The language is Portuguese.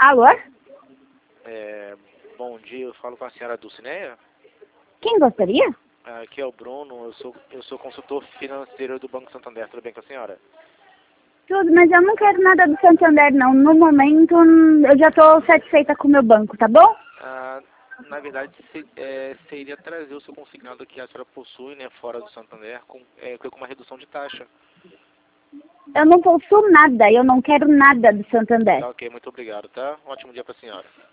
Alô? Bom dia, eu falo com a senhora Dulcineia. Quem gostaria? Aqui é o Bruno, eu sou consultor financeiro do Banco Santander, tudo bem com a senhora? Tudo, mas eu não quero nada do Santander, não. No momento, eu já estou satisfeita com o meu banco, tá bom? Na verdade, seria trazer o seu consignado que a senhora possui, né, fora do Santander, com uma redução de taxa. Eu não possuo nada, eu não quero nada do Santander. Tá ok, muito obrigado, tá? Um ótimo dia para a senhora.